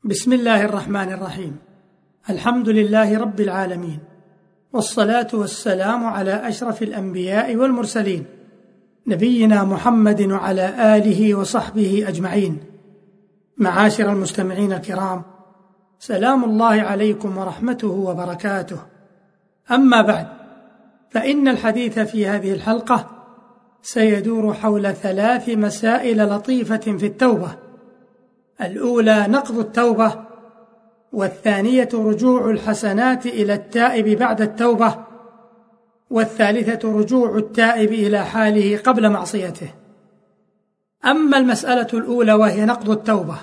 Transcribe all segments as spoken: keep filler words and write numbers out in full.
بسم الله الرحمن الرحيم. الحمد لله رب العالمين، والصلاة والسلام على أشرف الأنبياء والمرسلين، نبينا محمد وعلى آله وصحبه أجمعين. معاشر المستمعين الكرام، سلام الله عليكم ورحمته وبركاته. أما بعد، فإن الحديث في هذه الحلقة سيدور حول ثلاث مسائل لطيفة في التوبة. الأولى نقض التوبة، والثانية رجوع الحسنات إلى التائب بعد التوبة، والثالثة رجوع التائب إلى حاله قبل معصيته. أما المسألة الأولى وهي نقض التوبة،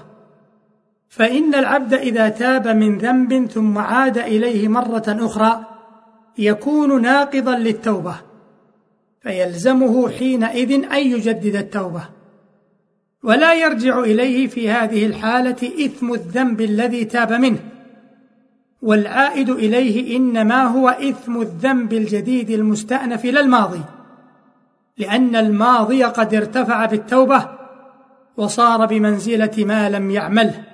فإن العبد إذا تاب من ذنب ثم عاد إليه مرة أخرى يكون ناقضا للتوبة، فيلزمه حينئذ أن يجدد التوبة، ولا يرجع إليه في هذه الحالة إثم الذنب الذي تاب منه، والعائد إليه إنما هو إثم الذنب الجديد المستأنف لا الماضي، لأن الماضي قد ارتفع بالتوبة وصار بمنزلة ما لم يعمله.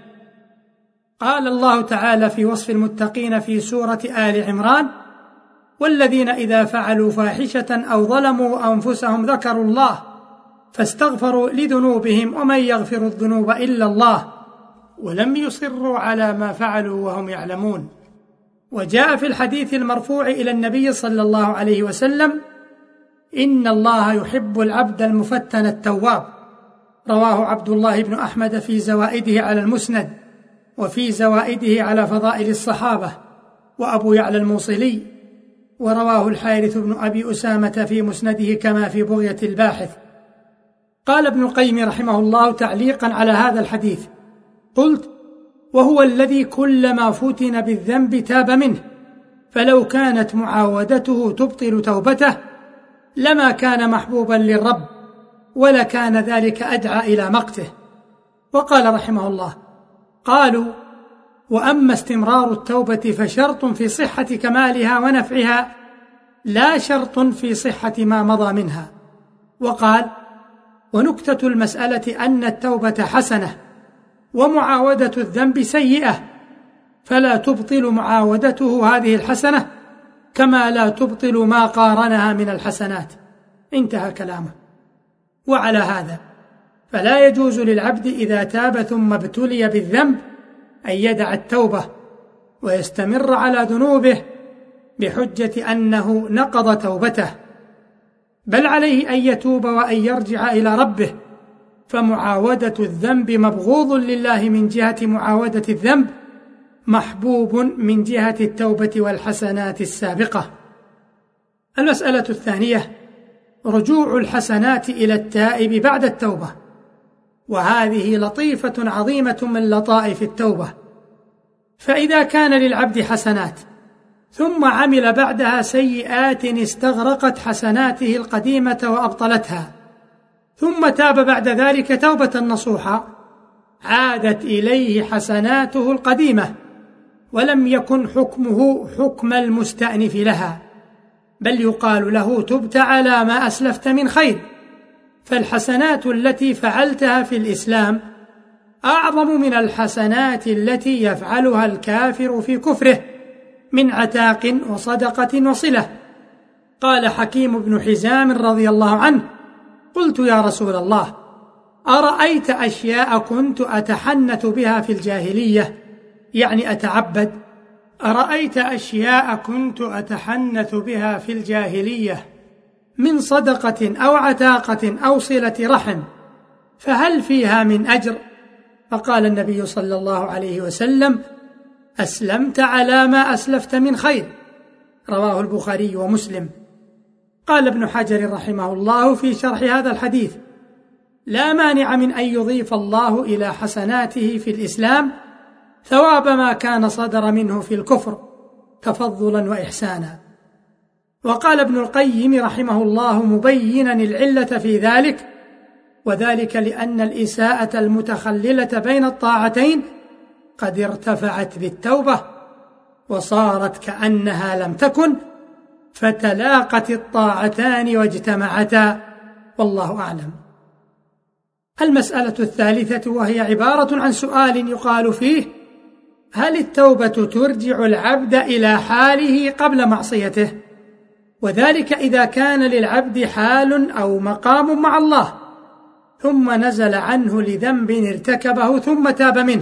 قال الله تعالى في وصف المتقين في سورة آل عمران: والذين إذا فعلوا فاحشة أو ظلموا أنفسهم ذكروا الله فاستغفروا لذنوبهم ومن يغفر الذنوب إلا الله ولم يصروا على ما فعلوا وهم يعلمون. وجاء في الحديث المرفوع إلى النبي صلى الله عليه وسلم: إن الله يحب العبد المفتن التواب. رواه عبد الله بن أحمد في زوائده على المسند، وفي زوائده على فضائل الصحابة، وأبو يعلى الموصلي، ورواه الحارث بن أبي أسامة في مسنده كما في بغية الباحث. قال ابن القيم رحمه الله تعليقا على هذا الحديث: قلت: وهو الذي كلما فتن بالذنب تاب منه، فلو كانت معاودته تبطل توبته لما كان محبوبا للرب، ولكان ذلك أدعى إلى مقته. وقال رحمه الله: قالوا: وأما استمرار التوبة فشرط في صحة كمالها ونفعها، لا شرط في صحة ما مضى منها. وقال: ونكتة المسألة أن التوبة حسنة، ومعاودة الذنب سيئة، فلا تبطل معاودته هذه الحسنة كما لا تبطل ما قارنها من الحسنات. انتهى كلامه. وعلى هذا فلا يجوز للعبد إذا تاب ثم ابتلي بالذنب أن يدع التوبة ويستمر على ذنوبه بحجة أنه نقض توبته، بل عليه أن يتوب وأن يرجع إلى ربه، فمعاودة الذنب مبغوض لله من جهة معاودة الذنب، محبوب من جهة التوبة والحسنات السابقة. المسألة الثانية رجوع الحسنات إلى التائب بعد التوبة، وهذه لطيفة عظيمة من لطائف التوبة. فإذا كان للعبد حسنات ثم عمل بعدها سيئات استغرقت حسناته القديمة وأبطلتها، ثم تاب بعد ذلك توبة نصوحا، عادت إليه حسناته القديمة، ولم يكن حكمه حكم المستأنف لها، بل يقال له: تبت على ما أسلفت من خير. فالحسنات التي فعلتها في الإسلام أعظم من الحسنات التي يفعلها الكافر في كفره من عتاق وصدقة وصلة. قال حكيم بن حزام رضي الله عنه: قلت يا رسول الله، أرأيت أشياء كنت أتحنث بها في الجاهلية، يعني أتعبد، أرأيت أشياء كنت أتحنث بها في الجاهلية من صدقة أو عتاقة أو صلة رحم، فهل فيها من أجر؟ فقال النبي صلى الله عليه وسلم: أسلمت على ما أسلفت من خير. رواه البخاري ومسلم. قال ابن حجر رحمه الله في شرح هذا الحديث: لا مانع من أن يضيف الله إلى حسناته في الإسلام ثواب ما كان صدر منه في الكفر تفضلا وإحسانا. وقال ابن القيم رحمه الله مبينا العلة في ذلك: وذلك لأن الإساءة المتخللة بين الطاعتين قد ارتفعت بالتوبة وصارت كأنها لم تكن، فتلاقت الطاعتان واجتمعتا، والله أعلم. المسألة الثالثة، وهي عبارة عن سؤال يقال فيه: هل التوبة ترجع العبد إلى حاله قبل معصيته؟ وذلك إذا كان للعبد حال أو مقام مع الله ثم نزل عنه لذنب ارتكبه ثم تاب منه،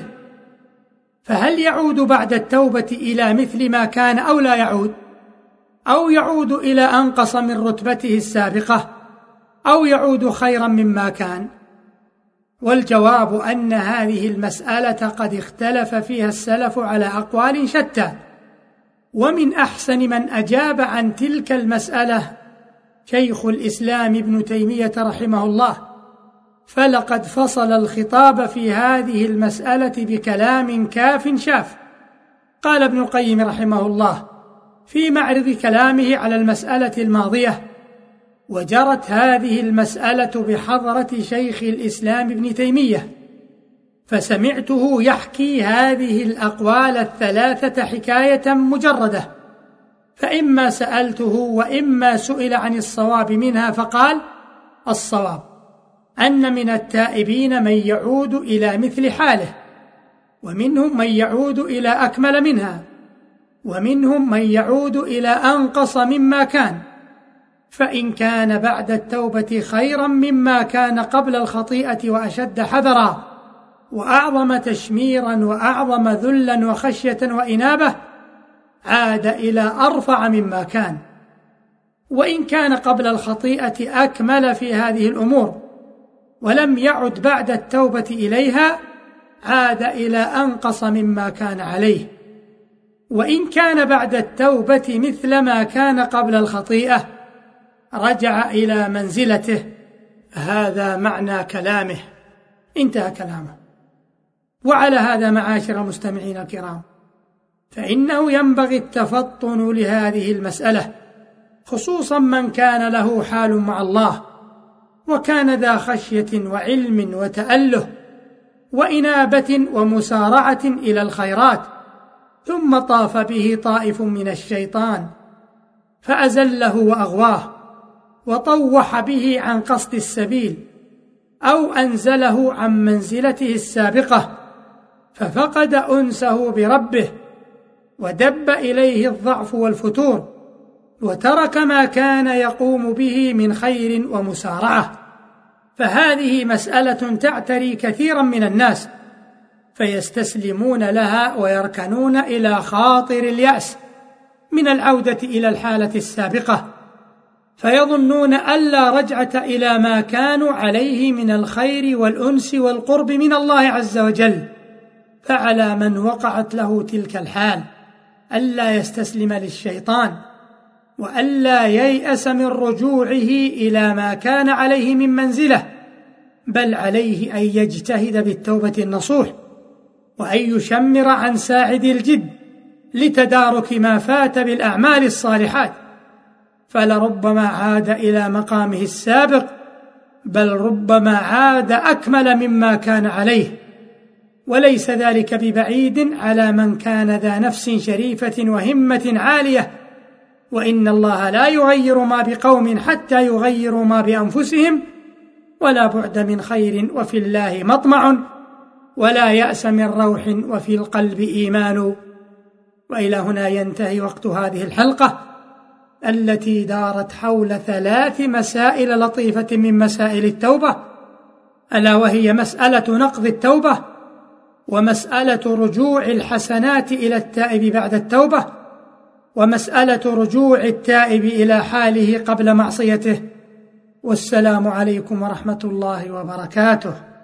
فهل يعود بعد التوبة إلى مثل ما كان أو لا يعود؟ أو يعود إلى أنقص من رتبته السابقة؟ أو يعود خيرا مما كان؟ والجواب أن هذه المسألة قد اختلف فيها السلف على أقوال شتى، ومن أحسن من أجاب عن تلك المسألة شيخ الإسلام ابن تيمية رحمه الله، فلقد فصل الخطاب في هذه المسألة بكلام كاف شاف. قال ابن القيم رحمه الله في معرض كلامه على المسألة الماضية: وجرت هذه المسألة بحضرة شيخ الإسلام ابن تيمية، فسمعته يحكي هذه الأقوال الثلاثة حكاية مجردة، فإما سألته وإما سئل عن الصواب منها فقال: الصواب أن من التائبين من يعود إلى مثل حاله، ومنهم من يعود إلى أكمل منها، ومنهم من يعود إلى أنقص مما كان، فإن كان بعد التوبة خيرا مما كان قبل الخطيئة وأشد حذرا وأعظم تشميرا وأعظم ذلا وخشية وإنابة، عاد إلى أرفع مما كان. وإن كان قبل الخطيئة أكمل في هذه الأمور ولم يعد بعد التوبة إليها، عاد إلى أنقص مما كان عليه. وإن كان بعد التوبة مثل ما كان قبل الخطيئة، رجع إلى منزلته. هذا معنى كلامه. انتهى كلامه. وعلى هذا معاشر المستمعين الكرام، فإنه ينبغي التفطن لهذه المسألة، خصوصا من كان له حال مع الله وكان ذا خشية وعلم وتأله وإنابة ومسارعة إلى الخيرات، ثم طاف به طائف من الشيطان فأزله وأغواه وطوح به عن قصد السبيل، أو أنزله عن منزلته السابقة ففقد أنسه بربه ودب إليه الضعف والفتور، وترك ما كان يقوم به من خير ومسارعة. فهذه مسألة تعتري كثيرا من الناس، فيستسلمون لها ويركنون إلى خاطر اليأس من العودة إلى الحالة السابقة، فيظنون ألا رجعة إلى ما كانوا عليه من الخير والأنس والقرب من الله عز وجل. فعلى من وقعت له تلك الحال ألا يستسلم للشيطان، وألا ييأس من رجوعه إلى ما كان عليه من منزله، بل عليه أن يجتهد بالتوبة النصوح، وأن يشمر عن ساعد الجد لتدارك ما فات بالأعمال الصالحات، فلربما عاد إلى مقامه السابق، بل ربما عاد أكمل مما كان عليه. وليس ذلك ببعيد على من كان ذا نفس شريفة وهمة عالية، وإن الله لا يغير ما بقوم حتى يغيروا ما بأنفسهم، ولا بعد من خير وفي الله مطمع، ولا يأس من روح وفي القلب إيمان. وإلى هنا ينتهي وقت هذه الحلقة التي دارت حول ثلاث مسائل لطيفة من مسائل التوبة، ألا وهي مسألة نقض التوبة، ومسألة رجوع الحسنات إلى التائب بعد التوبة، ومسألة رجوع التائب إلى حاله قبل معصيته. والسلام عليكم ورحمة الله وبركاته.